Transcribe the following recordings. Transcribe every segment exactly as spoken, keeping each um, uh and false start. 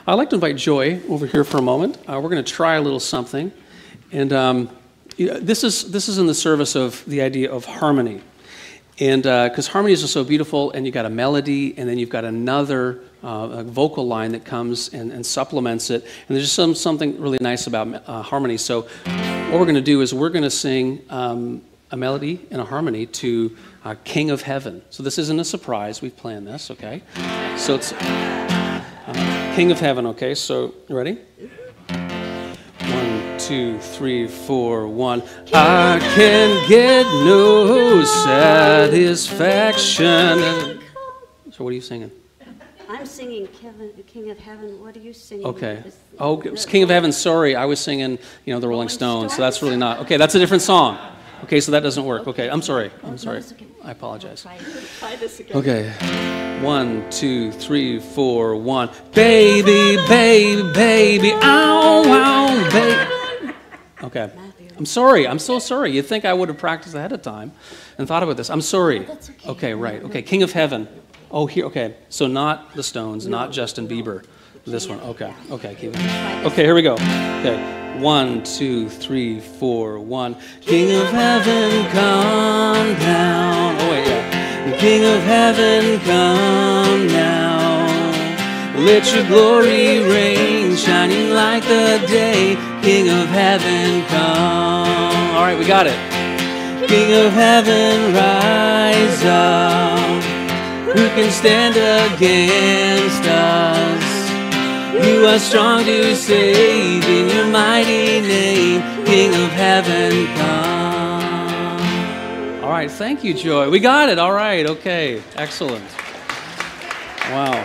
I'd like to invite Joy over here for a moment. Uh, we're going to try a little something. And um, this is this is in the service of the idea of harmony. And because uh, harmonies are so beautiful, and you've got a melody, and then you've got another uh, a vocal line that comes and, and supplements it. And there's just some, something really nice about uh, harmony. So what we're going to do is we're going to sing um, a melody and a harmony to uh, King of Heaven. So this isn't a surprise. We've planned this, okay? So it's uh, King of Heaven, okay? So, you ready? One, two, three, four, one. I can get no satisfaction. So what are you singing? I'm singing Kevin, King of Heaven. What are you singing? Okay. Oh, it was King of Heaven. Sorry, I was singing, you know, the Rolling Stones. So that's really not. Okay, that's a different song. Okay, so that doesn't work. Okay, I'm sorry. I'm sorry. I apologize. Try this again. Okay. One, two, three, four, one. Baby, baby, baby, ow, ow, baby. Okay. I'm sorry. I'm so sorry. You'd think I would have practiced ahead of time and thought about this. I'm sorry. Okay, right. Okay, King of Heaven. Oh, here. Okay, so not the Stones, not Justin Bieber. This one. Okay. Okay. Keep it. Okay. Here we go. Okay. One, two, three, four, one. King of Heaven, come down. Oh wait, yeah. King of Heaven, come down. Let your glory reign, shining like the day. King of Heaven, come. All right, we got it. King of Heaven, rise up. Who can stand against us? You are strong to save in your mighty name, King of Heaven, come. All right, thank you, Joy. We got it. All right, okay, excellent. Wow.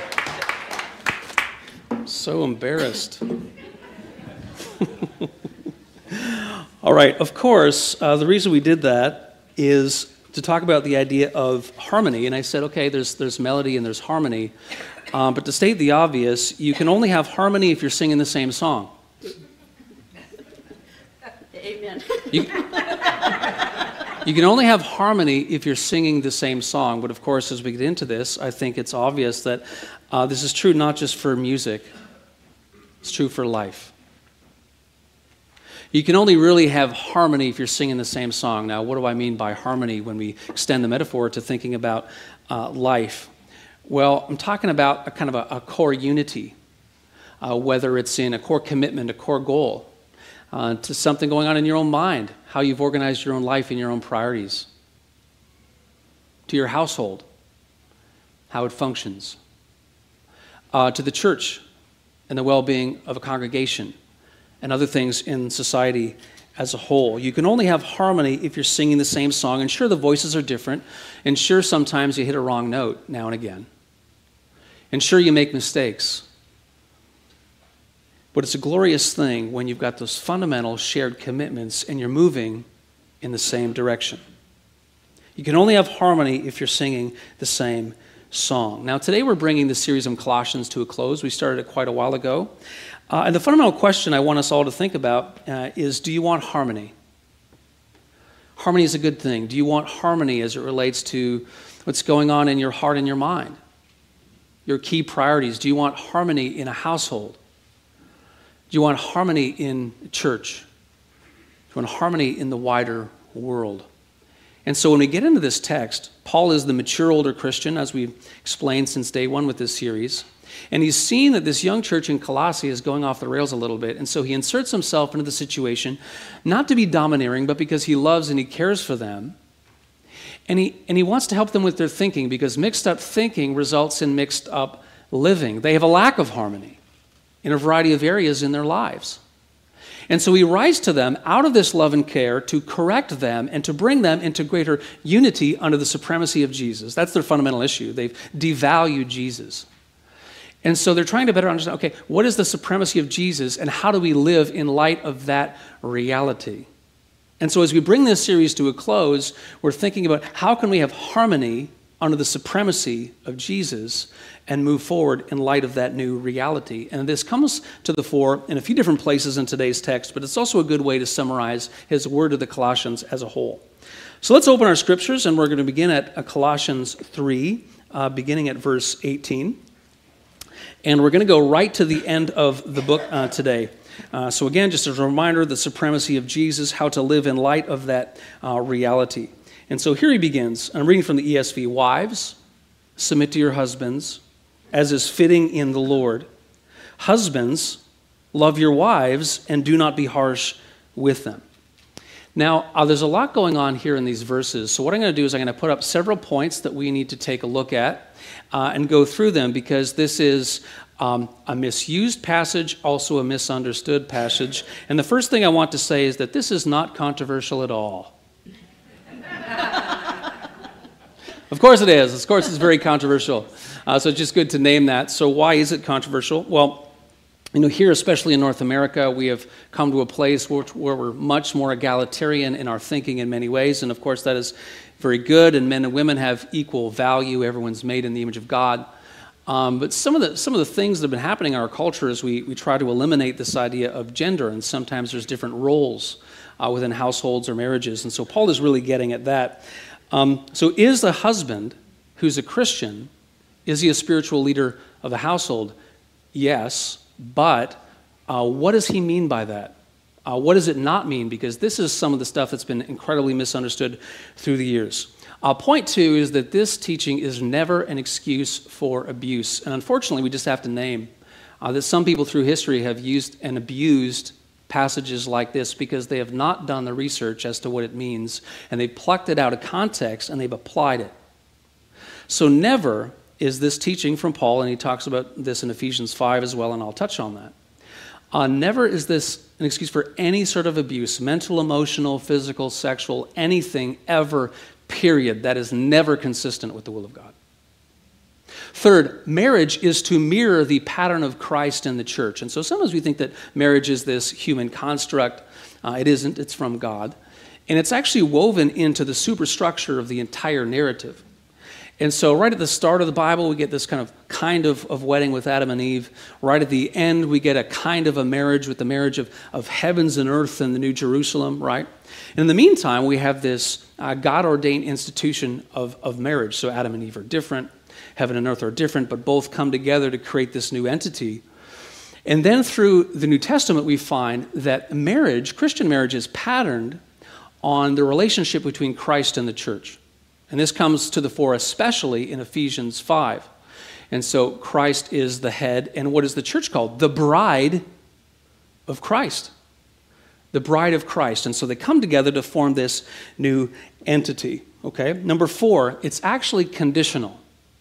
I'm so embarrassed. All right, of course, uh, the reason we did that is to talk about the idea of harmony. And I said, okay, there's there's melody and there's harmony. Um, but to state the obvious, you can only have harmony if you're singing the same song. Amen. You, you can only have harmony if you're singing the same song. But of course, as we get into this, I think it's obvious that uh, this is true not just for music. It's true for life. You can only really have harmony if you're singing the same song. Now, what do I mean by harmony when we extend the metaphor to thinking about uh, life? Well, I'm talking about a kind of a, a core unity, uh, whether it's in a core commitment, a core goal, uh, to something going on in your own mind, how you've organized your own life and your own priorities, to your household, how it functions, uh, to the church and the well-being of a congregation, and other things in society as a whole. You can only have harmony if you're singing the same song. And sure, the voices are different. And sure, sometimes you hit a wrong note now and again. And sure, you make mistakes. But it's a glorious thing when you've got those fundamental shared commitments and you're moving in the same direction. You can only have harmony if you're singing the same song. Now, today we're bringing the series on Colossians to a close. We started it quite a while ago. Uh, and the fundamental question I want us all to think about uh, is, do you want harmony? Harmony is a good thing. Do you want harmony as it relates to what's going on in your heart and your mind? Your key priorities. Do you want harmony in a household? Do you want harmony in church? Do you want harmony in the wider world? And so when we get into this text, Paul is the mature older Christian, as we've explained since day one with this series. And he's seen that this young church in Colossae is going off the rails a little bit. And so he inserts himself into the situation, not to be domineering, but because he loves and he cares for them. And he, and he wants to help them with their thinking, because mixed up thinking results in mixed up living. They have a lack of harmony in a variety of areas in their lives. And so he writes to them out of this love and care to correct them and to bring them into greater unity under the supremacy of Jesus. That's their fundamental issue. They've devalued Jesus. And so they're trying to better understand, okay, what is the supremacy of Jesus and how do we live in light of that reality? And so as we bring this series to a close, we're thinking about how can we have harmony under the supremacy of Jesus and move forward in light of that new reality. And this comes to the fore in a few different places in today's text, but it's also a good way to summarize his word to the Colossians as a whole. So let's open our scriptures, and we're going to begin at Colossians three, uh, beginning at verse eighteen. And we're going to go right to the end of the book uh, today. Uh, so again, just as a reminder, the supremacy of Jesus, how to live in light of that uh, reality. And so here he begins. I'm reading from the E S V. Wives, submit to your husbands, as is fitting in the Lord. Husbands, love your wives, and do not be harsh with them. Now, uh, there's a lot going on here in these verses. So what I'm going to do is I'm going to put up several points that we need to take a look at uh, and go through them, because this is um, a misused passage, also a misunderstood passage. And the first thing I want to say is that this is not controversial at all. Of course it is. Of course it's very controversial. Uh, so it's just good to name that. So why is it controversial? Well, you know, here, especially in North America, we have come to a place where, where we're much more egalitarian in our thinking in many ways. And of course, that is very good. And men and women have equal value. Everyone's made in the image of God. Um, but some of the some of the things that have been happening in our culture is we, we try to eliminate this idea of gender. And sometimes there's different roles uh, within households or marriages. And so Paul is really getting at that. Um, so is a husband who's a Christian, is he a spiritual leader of the household? Yes. But uh, what does he mean by that? Uh, what does it not mean? Because this is some of the stuff that's been incredibly misunderstood through the years. Uh, point two is that this teaching is never an excuse for abuse. And unfortunately, we just have to name uh, that some people through history have used and abused passages like this because they have not done the research as to what it means, and they've plucked it out of context and they've applied it. So never is this teaching from Paul, and he talks about this in Ephesians five as well, and I'll touch on that. Uh, never is this an excuse for any sort of abuse, mental, emotional, physical, sexual, anything ever, period. That is never consistent with the will of God. Third, marriage is to mirror the pattern of Christ in the church. And so sometimes we think that marriage is this human construct. Uh, it isn't. It's from God. And it's actually woven into the superstructure of the entire narrative. And so right at the start of the Bible, we get this kind of kind of, of wedding with Adam and Eve. Right at the end, we get a kind of a marriage with the marriage of, of heavens and earth and the New Jerusalem, right? And in the meantime, we have this uh, God-ordained institution of, of marriage. So Adam and Eve are different. Heaven and earth are different, but both come together to create this new entity. And then through the New Testament, we find that marriage, Christian marriage, is patterned on the relationship between Christ and the church. And this comes to the fore especially in Ephesians five. And so Christ is the head. And what is the church called? The bride of Christ. The bride of Christ. And so they come together to form this new entity. Okay? Number four, it's actually conditional.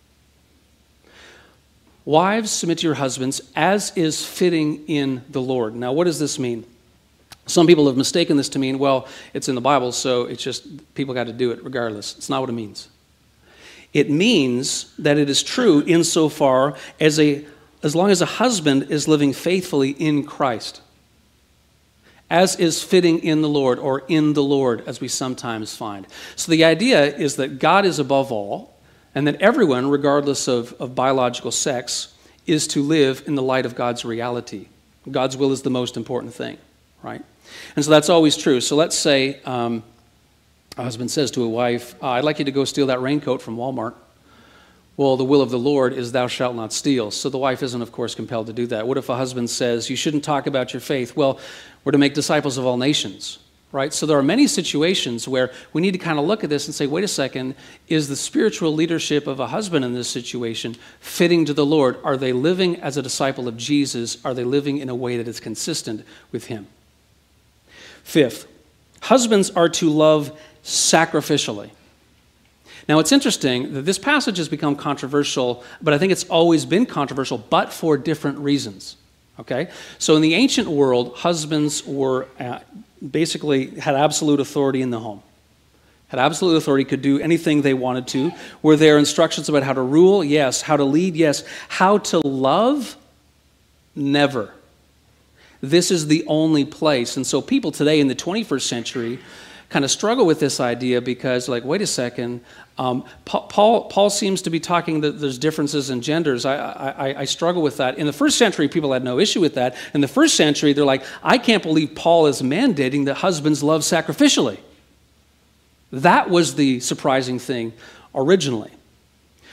Wives, submit to your husbands as is fitting in the Lord. Now, what does this mean? Some people have mistaken this to mean, well, it's in the Bible, so it's just people got to do it regardless. It's not what it means. It means that it is true insofar as a as long as a husband is living faithfully in Christ, as is fitting in the Lord, or in the Lord, as we sometimes find. So the idea is that God is above all, and that everyone, regardless of, of biological sex, is to live in the light of God's reality. God's will is the most important thing, right? And so that's always true. So let's say um, a husband says to a wife, uh, I'd like you to go steal that raincoat from Walmart. Well, the will of the Lord is thou shalt not steal. So the wife isn't, of course, compelled to do that. What if a husband says, you shouldn't talk about your faith? Well, we're to make disciples of all nations, right? So there are many situations where we need to kind of look at this and say, wait a second, is the spiritual leadership of a husband in this situation fitting to the Lord? Are they living as a disciple of Jesus? Are they living in a way that is consistent with him? Fifth, husbands are to love sacrificially. Now, it's interesting that this passage has become controversial, but I think it's always been controversial, but for different reasons. Okay? So in the ancient world, husbands were uh, basically had absolute authority in the home. Had absolute authority, could do anything they wanted to. Were there instructions about how to rule? Yes. How to lead? Yes. How to love? Never. This is the only place. And so people today in the twenty-first century kind of struggle with this idea because, like, wait a second, um, Paul, Paul seems to be talking that there's differences in genders. I, I, I struggle with that. In the first century, people had no issue with that. In the first century, they're like, I can't believe Paul is mandating that husbands love sacrificially. That was the surprising thing originally.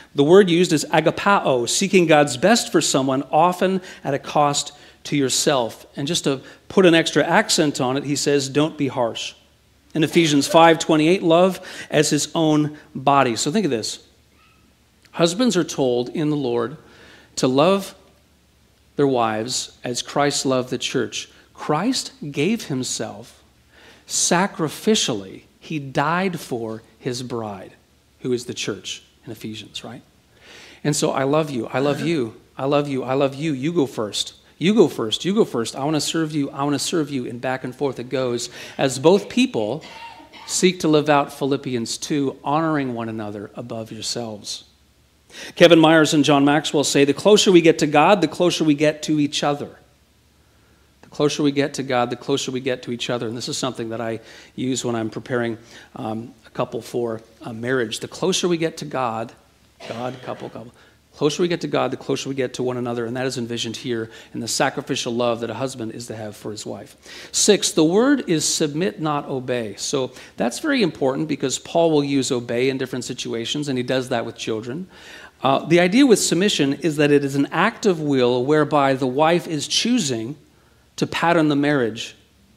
The word used is agapao, seeking God's best for someone, often at a cost to yourself. And just to put an extra accent on it, he says, don't be harsh. In Ephesians five twenty-eight, love as his own body. So think of this. Husbands are told in the Lord to love their wives as Christ loved the church. Christ gave himself sacrificially. He died for his bride, who is the church in Ephesians, right? And so I love you. I love you. I love you. I love you. You go first. You go first. You go first. I want to serve you. I want to serve you. And back and forth it goes as both people seek to live out Philippians two, honoring one another above yourselves. Kevin Myers and John Maxwell say the closer we get to God, the closer we get to each other. The closer we get to God, the closer we get to each other. And this is something that I use when I'm preparing um, a couple for a marriage. The closer we get to God, God, couple, couple. The closer we get to God, the closer we get to one another. And that is envisioned here in the sacrificial love that a husband is to have for his wife. Six, the word is submit, not obey. So that's very important because Paul will use obey in different situations, and he does that with children. Uh, the idea with submission is that it is an act of will whereby the wife is choosing to pattern the marriage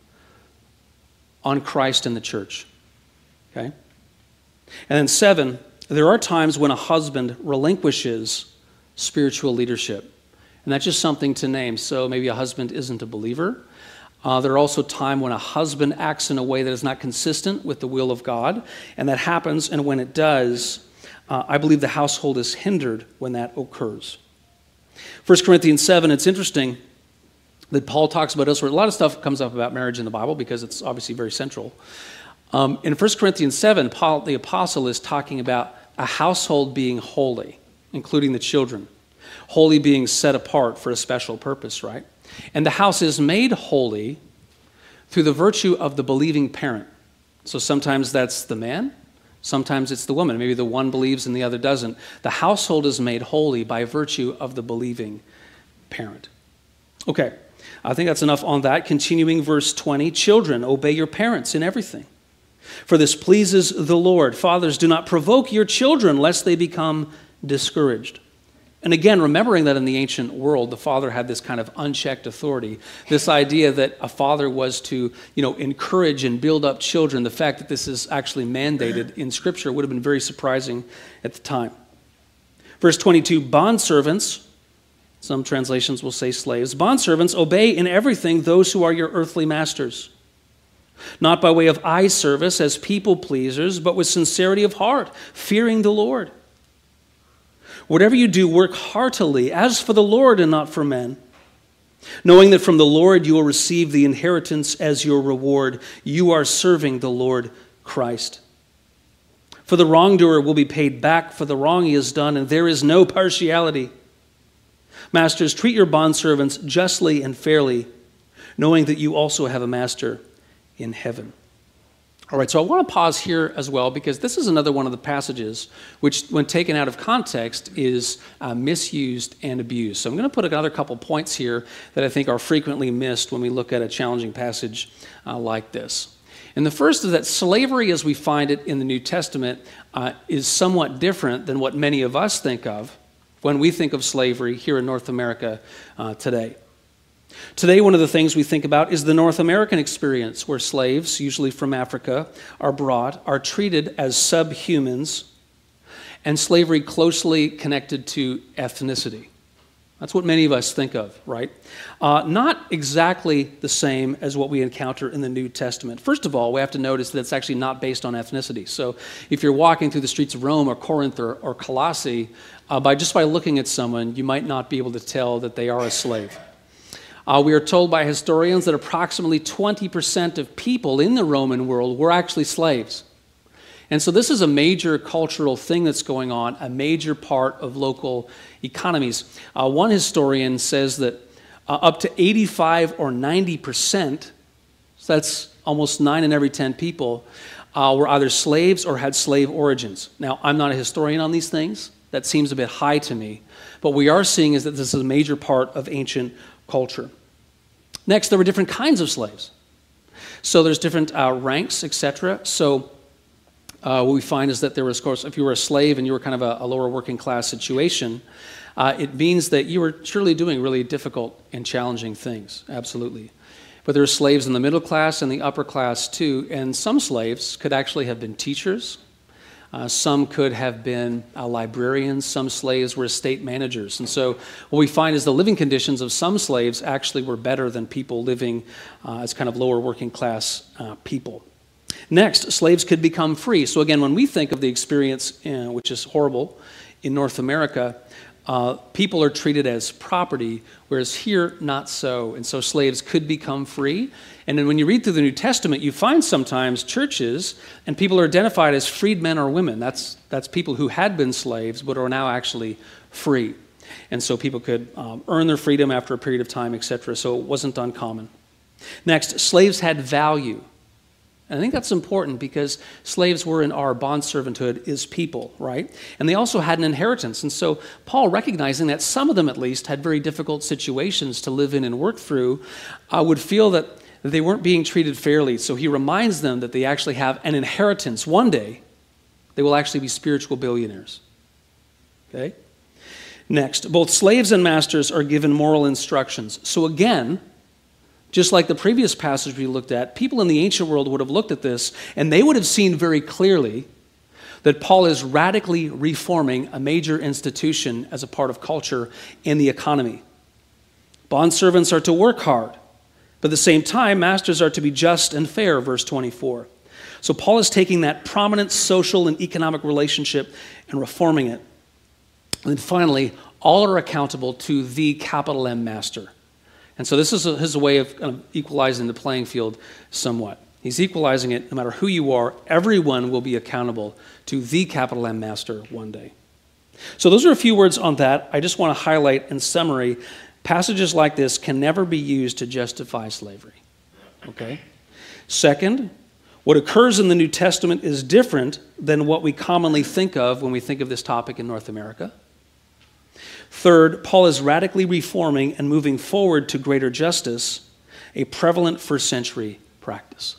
on Christ and the church. Okay? And then seven, there are times when a husband relinquishes spiritual leadership. And that's just something to name. So maybe a husband isn't a believer. Uh, there are also times when a husband acts in a way that is not consistent with the will of God. And that happens, and when it does, uh, I believe the household is hindered when that occurs. First Corinthians seven, it's interesting that Paul talks about elsewhere. A lot of stuff comes up about marriage in the Bible because it's obviously very central. Um, in First Corinthians seven, Paul the apostle is talking about a household being holy, including the children. Holy being set apart for a special purpose, right? And the house is made holy through the virtue of the believing parent. So sometimes that's the man, sometimes it's the woman. Maybe the one believes and the other doesn't. The household is made holy by virtue of the believing parent. Okay, I think that's enough on that. Continuing verse twenty, children, obey your parents in everything, for this pleases the Lord. Fathers, do not provoke your children lest they become discouraged. And again, remembering that in the ancient world, the father had this kind of unchecked authority, this idea that a father was to, you know, encourage and build up children. The fact that this is actually mandated in Scripture would have been very surprising at the time. Verse twenty-two, bondservants, some translations will say slaves, bondservants, obey in everything those who are your earthly masters, not by way of eye service as people pleasers, but with sincerity of heart, fearing the Lord. Whatever you do, work heartily, as for the Lord and not for men, knowing that from the Lord you will receive the inheritance as your reward. You are serving the Lord Christ. For the wrongdoer will be paid back for the wrong he has done, and there is no partiality. Masters, treat your bondservants justly and fairly, knowing that you also have a master in heaven. All right, so I want to pause here as well because this is another one of the passages which, when taken out of context, is uh, misused and abused. So I'm going to put another couple points here that I think are frequently missed when we look at a challenging passage uh, like this. And the first is that slavery as we find it in the New Testament uh, is somewhat different than what many of us think of when we think of slavery here in North America uh, today. Today, one of the things we think about is the North American experience, where slaves, usually from Africa, are brought, are treated as subhumans, and slavery closely connected to ethnicity. That's what many of us think of, right? Uh, not exactly the same as what we encounter in the New Testament. First of all, we have to notice that it's actually not based on ethnicity. So if you're walking through the streets of Rome or Corinth or, or Colossae, uh, by just by looking at someone, you might not be able to tell that they are a slave. Uh, we are told by historians that approximately twenty percent of people in the Roman world were actually slaves. And so this is a major cultural thing that's going on, a major part of local economies. Uh, one historian says that uh, up to eighty-five or ninety percent, so that's almost nine in every ten people, uh, were either slaves or had slave origins. Now, I'm not a historian on these things. That seems a bit high to me. But what we are seeing is that this is a major part of ancient culture. Next, there were different kinds of slaves. So there's different uh, ranks, et cetera. So uh, what we find is that there was, of course, if you were a slave and you were kind of a, a lower working class situation, uh, it means that you were surely doing really difficult and challenging things, absolutely. But there were slaves in the middle class and the upper class too, and some slaves could actually have been teachers. Uh, some could have been uh, librarians. Some slaves were estate managers. And so what we find is the living conditions of some slaves actually were better than people living uh, as kind of lower working class uh, people. Next, slaves could become free. So again, when we think of the experience, uh, which is horrible, in North America, uh, people are treated as property, whereas here, not so. And so slaves could become free. And then when you read through the New Testament, you find sometimes churches, and people are identified as freedmen or women. That's, that's people who had been slaves, but are now actually free. And so people could um, earn their freedom after a period of time, et cetera. So it wasn't uncommon. Next, slaves had value. And I think that's important because slaves were in our bondservanthood as people, right? And they also had an inheritance. And so Paul, recognizing that some of them at least had very difficult situations to live in and work through, uh, would feel that they weren't being treated fairly. So he reminds them that they actually have an inheritance. One day, they will actually be spiritual billionaires. Okay? Next, both slaves and masters are given moral instructions. So again, just like the previous passage we looked at, people in the ancient world would have looked at this, and they would have seen very clearly that Paul is radically reforming a major institution as a part of culture and the economy. Bondservants are to work hard, but at the same time, masters are to be just and fair, verse twenty-four. So Paul is taking that prominent social and economic relationship and reforming it. And then finally, all are accountable to the capital M master. And so this is a, his way of, kind of equalizing the playing field somewhat. He's equalizing it. No matter who you are, everyone will be accountable to the capital M master one day. So those are a few words on that. I just want to highlight in summary, passages like this can never be used to justify slavery. Okay? Second, what occurs in the New Testament is different than what we commonly think of when we think of this topic in North America. Third, Paul is radically reforming and moving forward to greater justice, a prevalent first century practice.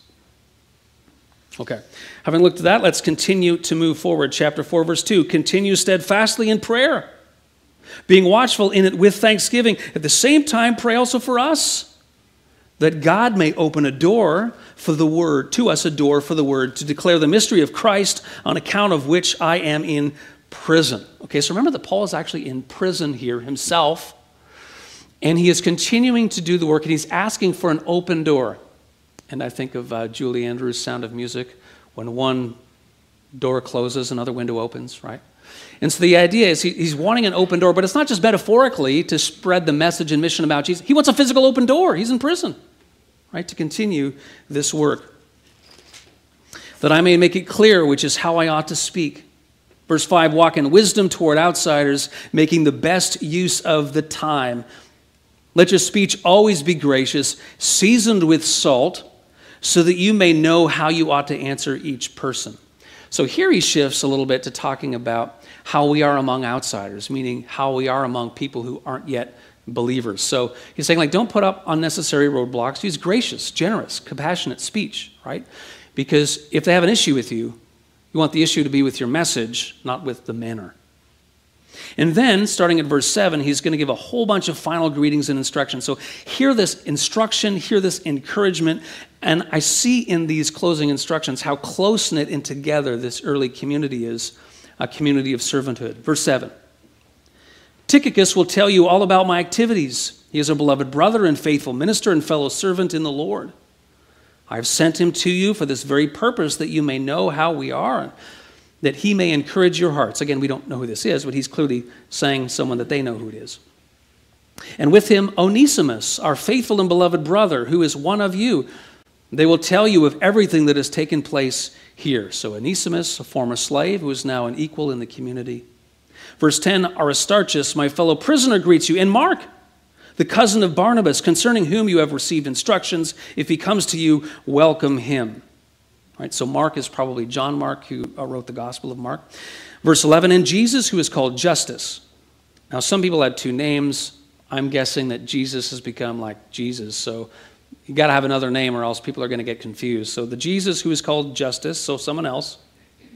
Okay, having looked at that, let's continue to move forward. Chapter four, verse two, continue steadfastly in prayer, being watchful in it with thanksgiving. At the same time, pray also for us, that God may open a door for the word, to us a door for the word, to declare the mystery of Christ, on account of which I am in prison. Okay, so remember that Paul is actually in prison here himself, and he is continuing to do the work, and he's asking for an open door. And I think of uh, Julie Andrews' Sound of Music, when one door closes, another window opens, right? And so the idea is he, he's wanting an open door, but it's not just metaphorically to spread the message and mission about Jesus. He wants a physical open door. He's in prison, right, to continue this work. That I may make it clear, which is how I ought to speak. Verse five, walk in wisdom toward outsiders, making the best use of the time. Let your speech always be gracious, seasoned with salt, so that you may know how you ought to answer each person. So here he shifts a little bit to talking about how we are among outsiders, meaning how we are among people who aren't yet believers. So he's saying, like, don't put up unnecessary roadblocks. Use gracious, generous, compassionate speech, right? Because if they have an issue with you, you want the issue to be with your message, not with the manner. And then, starting at verse seven, he's going to give a whole bunch of final greetings and instructions. So hear this instruction, hear this encouragement, and I see in these closing instructions how close-knit and together this early community is, a community of servanthood. Verse seven, Tychicus will tell you all about my activities. He is a beloved brother and faithful minister and fellow servant in the Lord. I have sent him to you for this very purpose, that you may know how we are, that he may encourage your hearts. Again, we don't know who this is, but he's clearly saying someone that they know who it is. And with him, Onesimus, our faithful and beloved brother, who is one of you. They will tell you of everything that has taken place here. So Onesimus, a former slave, who is now an equal in the community. Verse ten, Aristarchus, my fellow prisoner, greets you. And Mark, the cousin of Barnabas, concerning whom you have received instructions. If he comes to you, welcome him. All right, so Mark is probably John Mark, who wrote the Gospel of Mark. Verse eleven, and Jesus, who is called Justus. Now, some people had two names. I'm guessing that Jesus has become like Jesus, so you got to have another name or else people are going to get confused. So the Jesus who is called Justus, so someone else.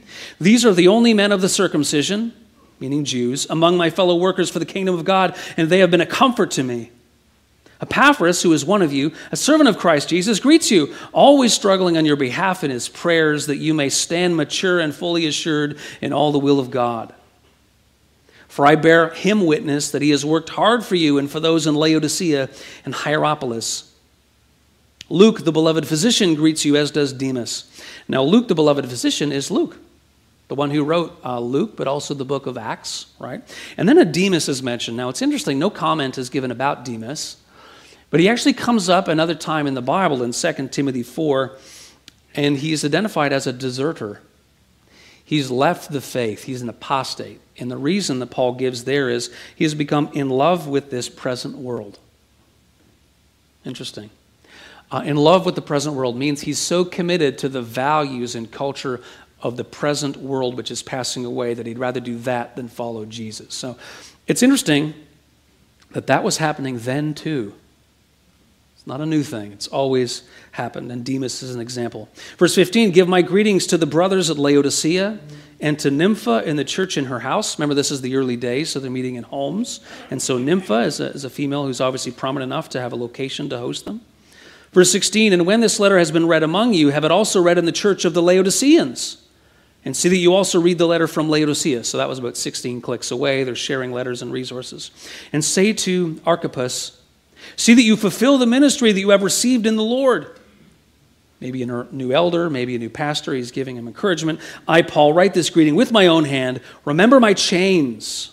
These are the only men of the circumcision, meaning Jews, among my fellow workers for the kingdom of God, and they have been a comfort to me. Epaphras, who is one of you, a servant of Christ Jesus, greets you, always struggling on your behalf in his prayers, that you may stand mature and fully assured in all the will of God. For I bear him witness that he has worked hard for you and for those in Laodicea and Hierapolis. Luke, the beloved physician, greets you, as does Demas. Now, Luke, the beloved physician, is Luke, the one who wrote uh, Luke, but also the book of Acts, right? And then a Demas is mentioned. Now, it's interesting, no comment is given about Demas, but he actually comes up another time in the Bible in Second Timothy four, and he's identified as a deserter. He's left the faith. He's an apostate. And the reason that Paul gives there is he has become in love with this present world. Interesting. Uh, in love with the present world means he's so committed to the values and culture of the present world which is passing away that he'd rather do that than follow Jesus. So it's interesting that that was happening then too. It's not a new thing. It's always happened, and Demas is an example. Verse fifteen, give my greetings to the brothers at Laodicea and to Nympha in the church in her house. Remember, this is the early days, so they're meeting in homes. And so Nympha is a, is a female who's obviously prominent enough to have a location to host them. Verse sixteen, and when this letter has been read among you, have it also read in the church of the Laodiceans. And see that you also read the letter from Laodicea. So that was about sixteen clicks away. They're sharing letters and resources. And say to Archippus, see that you fulfill the ministry that you have received in the Lord. Maybe a new elder, maybe a new pastor. He's giving him encouragement. I, Paul, write this greeting with my own hand. Remember my chains.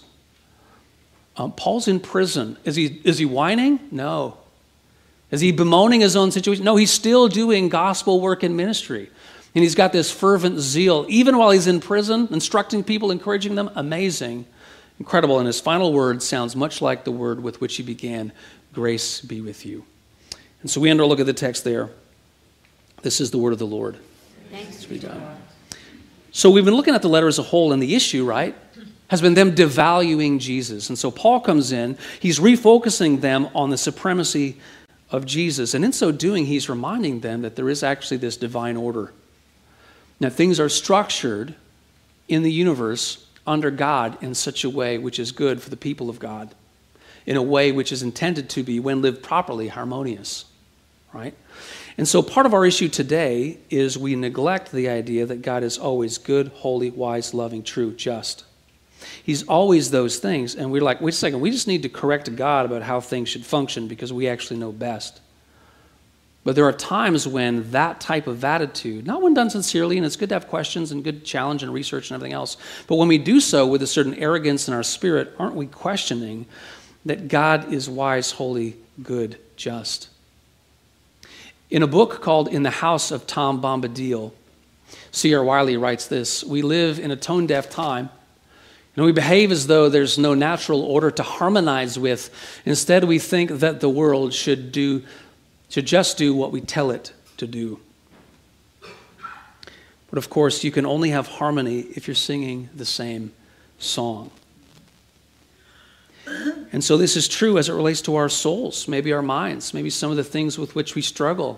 Um, Paul's in prison. Is he, is he whining? No. Is he bemoaning his own situation? No, he's still doing gospel work and ministry. And he's got this fervent zeal, even while he's in prison, instructing people, encouraging them. Amazing, incredible. And his final word sounds much like the word with which he began, grace be with you. And so we enter a look at the text there. This is the word of the Lord. Thanks be to God. So we've been looking at the letter as a whole, and the issue, right, has been them devaluing Jesus. And so Paul comes in, he's refocusing them on the supremacy of Jesus. And in so doing, he's reminding them that there is actually this divine order. Now, things are structured in the universe under God in such a way which is good for the people of God, in a way which is intended to be, when lived properly, harmonious, right? And so part of our issue today is we neglect the idea that God is always good, holy, wise, loving, true, just. He's always those things, and we're like, wait a second, we just need to correct God about how things should function because we actually know best. But there are times when that type of attitude, not when done sincerely, and it's good to have questions and good challenge and research and everything else, but when we do so with a certain arrogance in our spirit, aren't we questioning that God is wise, holy, good, just? In a book called In the House of Tom Bombadil, C R Wiley writes this: we live in a tone-deaf time, and we behave as though there's no natural order to harmonize with. Instead, we think that the world should do should just do what we tell it to do. But of course, you can only have harmony if you're singing the same song. And so this is true as it relates to our souls, maybe our minds, maybe some of the things with which we struggle.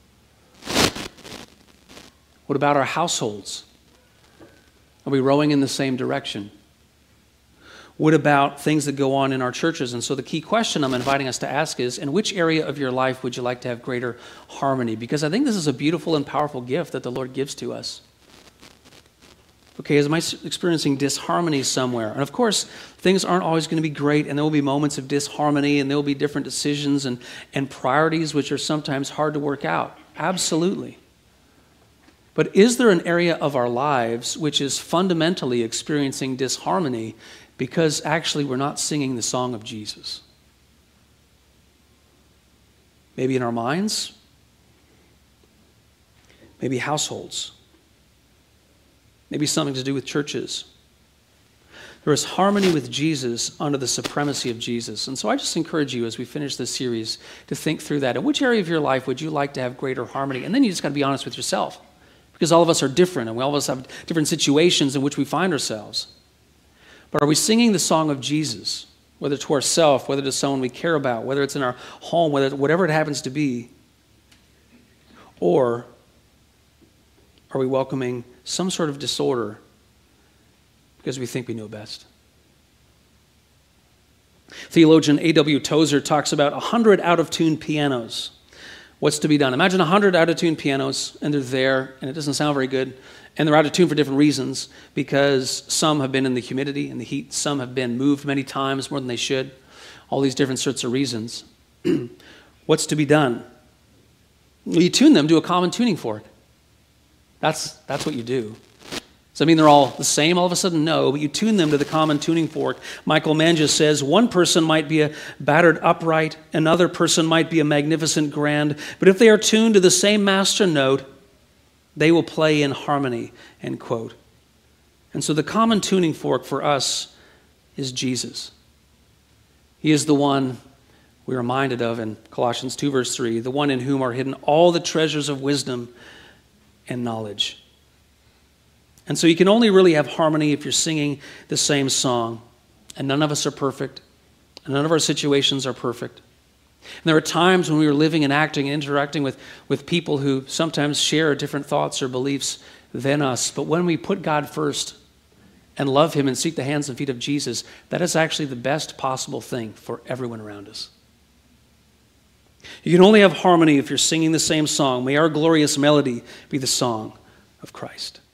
What about our households? Are we rowing in the same direction? What about things that go on in our churches? And so the key question I'm inviting us to ask is, in which area of your life would you like to have greater harmony? Because I think this is a beautiful and powerful gift that the Lord gives to us. Okay, am I experiencing disharmony somewhere? And of course, things aren't always going to be great, and there will be moments of disharmony, and there will be different decisions and, and priorities which are sometimes hard to work out. Absolutely. But is there an area of our lives which is fundamentally experiencing disharmony because actually we're not singing the song of Jesus? Maybe in our minds, maybe households, maybe something to do with churches. There is harmony with Jesus under the supremacy of Jesus. And so I just encourage you as we finish this series to think through that. In which area of your life would you like to have greater harmony? And then you just got to be honest with yourself, because all of us are different, and we all of us have different situations in which we find ourselves. But are we singing the song of Jesus, whether to ourselves, whether to someone we care about, whether it's in our home, whether whatever it happens to be? Or are we welcoming some sort of disorder because we think we know best. Theologian A W Tozer talks about one hundred out-of-tune pianos. What's to be done? Imagine one hundred out-of-tune pianos, and they're there, and it doesn't sound very good, and they're out of tune for different reasons, because some have been in the humidity and the heat, some have been moved many times more than they should, all these different sorts of reasons. What's to be done? Well, you tune them to a common tuning fork. That's, that's what you do. Does that mean they're all the same all of a sudden? No, but you tune them to the common tuning fork. Michael Manges says, one person might be a battered upright, another person might be a magnificent grand, but if they are tuned to the same master note, they will play in harmony, end quote. And so the common tuning fork for us is Jesus. He is the one we're reminded of in Colossians two, verse three, the one in whom are hidden all the treasures of wisdom and knowledge. And so you can only really have harmony if you're singing the same song. And none of us are perfect. And none of our situations are perfect. And there are times when we are living and acting and interacting with, with people who sometimes share different thoughts or beliefs than us. But when we put God first and love him and seek the hands and feet of Jesus, that is actually the best possible thing for everyone around us. You can only have harmony if you're singing the same song. May our glorious melody be the song of Christ.